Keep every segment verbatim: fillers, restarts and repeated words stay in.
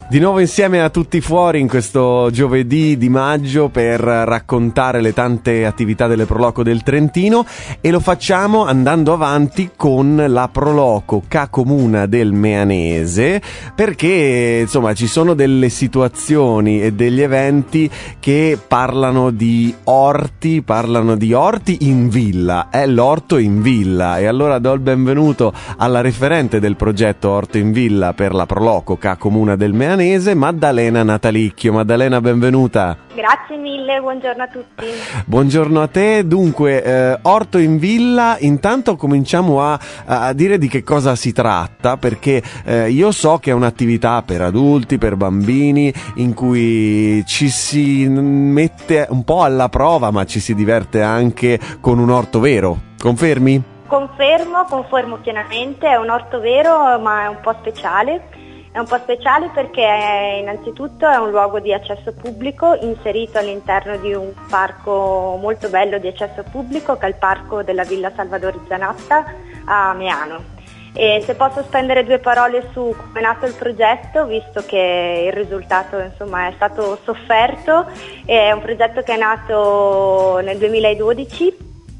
Di nuovo insieme a Tutti Fuori in questo giovedì di maggio per raccontare le tante attività delle Proloco del Trentino, e lo facciamo andando avanti con la Proloco Ca Comuna del Meanese, perché insomma ci sono delle situazioni e degli eventi che parlano di orti, parlano di orti in villa, è l'orto in villa, e allora do il benvenuto alla referente del progetto Orto in Villa per la Proloco Ca Comuna del Meanese, Maddalena Natalicchio. Maddalena, benvenuta. Grazie mille, buongiorno a tutti. Buongiorno a te. Dunque, eh, Orto in Villa, intanto cominciamo a, a dire di che cosa si tratta, perché eh, io so che è un'attività per adulti, per bambini, in cui ci si mette un po' alla prova, ma ci si diverte anche con un orto vero. Confermi? Confermo, confermo pienamente, è un orto vero, ma è un po' speciale. È un po' speciale perché innanzitutto è un luogo di accesso pubblico inserito all'interno di un parco molto bello di accesso pubblico, che è il parco della Villa Salvador Zanatta a Meano. E se posso spendere due parole su come è nato il progetto, visto che il risultato insomma è stato sofferto, è un progetto che è nato nel duemiladodici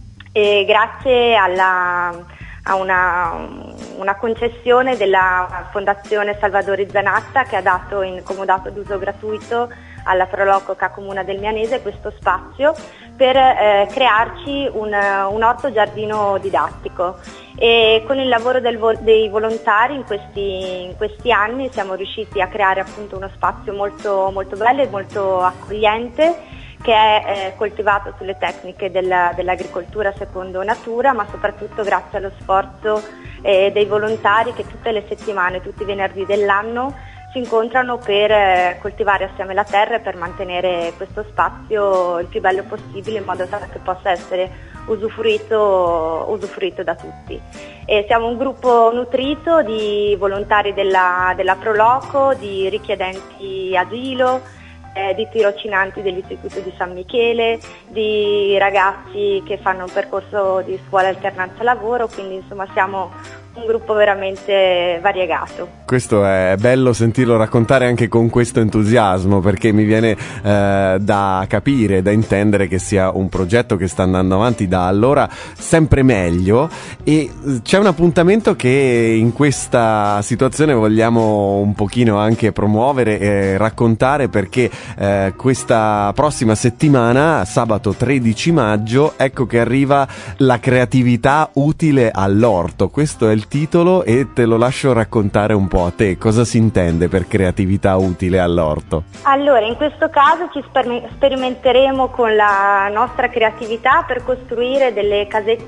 e grazie alla a una, una concessione della Fondazione Salvador Zanatta, che ha dato in comodato d'uso gratuito alla Proloco Ca Comuna del Meanese questo spazio per eh, crearci un, un orto giardino didattico, e con il lavoro del, dei volontari in questi, in questi anni siamo riusciti a creare appunto uno spazio molto, molto bello e molto accogliente, che è eh, coltivato sulle tecniche della, dell'agricoltura secondo natura, ma soprattutto grazie allo sforzo eh, dei volontari che tutte le settimane, tutti i venerdì dell'anno si incontrano per eh, coltivare assieme la terra e per mantenere questo spazio il più bello possibile, in modo tale che possa essere usufruito, usufruito da tutti. E siamo un gruppo nutrito di volontari della, della Proloco, di richiedenti asilo, Eh, di tirocinanti dell'Istituto di San Michele, di ragazzi che fanno un percorso di scuola alternanza lavoro, quindi insomma siamo un gruppo veramente variegato. Questo è bello sentirlo raccontare anche con questo entusiasmo, perché mi viene eh, da capire, da intendere che sia un progetto che sta andando avanti da allora sempre meglio, e c'è un appuntamento che in questa situazione vogliamo un pochino anche promuovere e raccontare, perché eh, questa prossima settimana, sabato tredici maggio, ecco che arriva la creatività utile all'orto. Questo è il titolo e te lo lascio raccontare un po' a te. Cosa si intende per creatività utile all'orto? Allora, in questo caso ci sper- sperimenteremo con la nostra creatività per costruire delle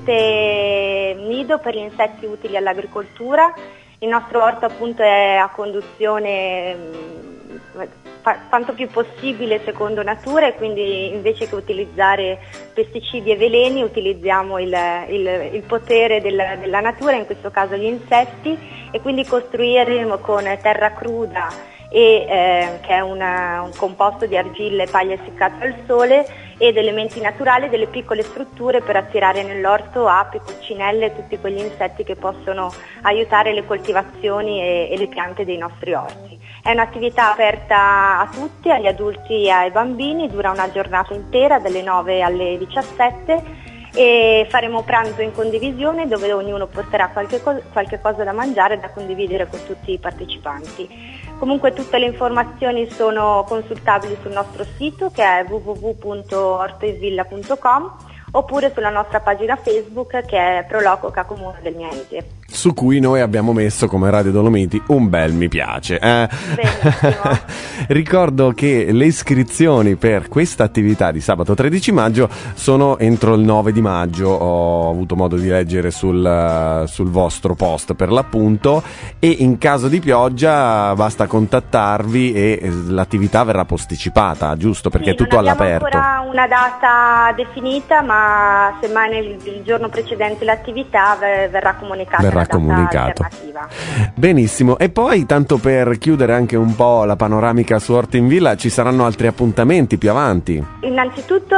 casette nido per gli insetti utili all'agricoltura. Il nostro orto appunto è a conduzione mh, quanto più possibile secondo natura, e quindi invece che utilizzare pesticidi e veleni utilizziamo il, il, il potere della, della natura, in questo caso gli insetti, e quindi costruiremo con terra cruda e eh, che è una, un composto di argille, paglia essiccata al sole ed elementi naturali, delle piccole strutture per attirare nell'orto api, coccinelle e tutti quegli insetti che possono aiutare le coltivazioni e, e le piante dei nostri orti. È un'attività aperta a tutti, agli adulti e ai bambini, dura una giornata intera dalle nove alle diciassette, e faremo pranzo in condivisione dove ognuno porterà qualche, co- qualche cosa da mangiare da condividere con tutti i partecipanti. Comunque tutte le informazioni sono consultabili sul nostro sito, che è w w w punto ortoinvilla punto com, oppure sulla nostra pagina Facebook, che è Proloco Ca Comuna del Meanese, su cui noi abbiamo messo come Radio Dolomiti un bel mi piace. Eh? Benissimo. Ricordo che le iscrizioni per questa attività di sabato tredici maggio sono entro il nove di maggio, ho avuto modo di leggere sul, sul vostro post per l'appunto, e in caso di pioggia basta contattarvi e l'attività verrà posticipata, giusto? Perché sì, è tutto all'aperto. Non abbiamo ancora una data definita, ma semmai nel il giorno precedente l'attività verrà comunicata. Verrà comunicato. Benissimo. E poi, tanto per chiudere anche un po' la panoramica su Orto in Villa, ci saranno altri appuntamenti più avanti? Innanzitutto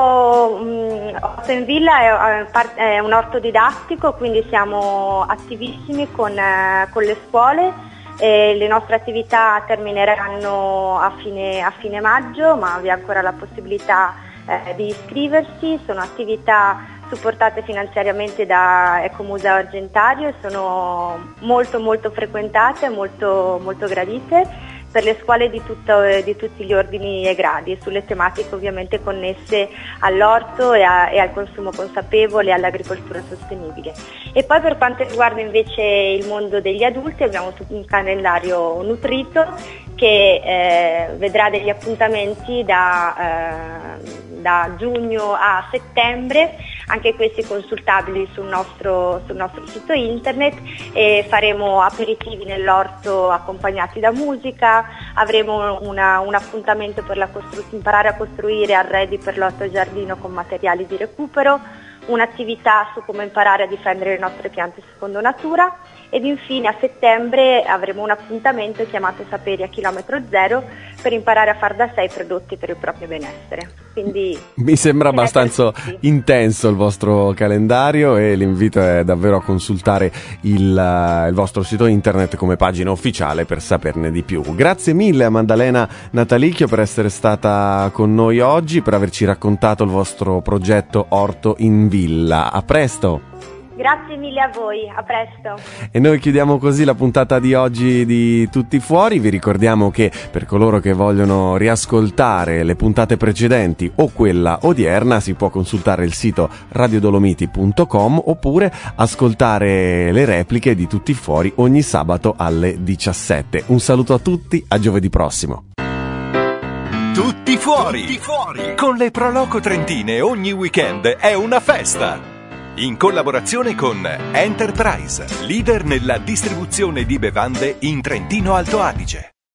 um, Orto in Villa è, è un orto didattico, quindi siamo attivissimi con, uh, con le scuole Eh, le nostre attività termineranno a fine, a fine maggio, ma vi è ancora la possibilità eh, di iscriversi. Sono attività supportate finanziariamente da Ecomuseo Argentario e sono molto molto frequentate, molto, molto gradite per le scuole di, tutto, di tutti gli ordini e gradi, sulle tematiche ovviamente connesse all'orto e, a, e al consumo consapevole e all'agricoltura sostenibile. E poi per quanto riguarda invece il mondo degli adulti abbiamo un calendario nutrito che eh, vedrà degli appuntamenti da, eh, da giugno a settembre, anche questi consultabili sul nostro, sul nostro sito internet, e faremo aperitivi nell'orto accompagnati da musica, avremo una, un appuntamento per la costru- imparare a costruire arredi per l'orto e giardino con materiali di recupero, un'attività su come imparare a difendere le nostre piante secondo natura, ed infine a settembre avremo un appuntamento chiamato Saperi a chilometro zero per imparare a far da sé i prodotti per il proprio benessere. Quindi mi sembra abbastanza intenso il vostro calendario e l'invito è davvero a consultare il, il vostro sito internet come pagina ufficiale per saperne di più. Grazie mille a Maddalena Natalicchio per essere stata con noi oggi, per averci raccontato il vostro progetto Orto in Villa. A presto! Grazie mille a voi, a presto. E noi chiudiamo così la puntata di oggi di Tutti Fuori. Vi ricordiamo che per coloro che vogliono riascoltare le puntate precedenti o quella odierna si può consultare il sito radio dolomiti punto com oppure ascoltare le repliche di Tutti Fuori ogni sabato alle diciassette. Un saluto a tutti, a giovedì prossimo. Tutti Fuori, Tutti Fuori. Con le Proloco Trentine ogni weekend è una festa. In collaborazione con Enterprise, leader nella distribuzione di bevande in Trentino Alto Adige.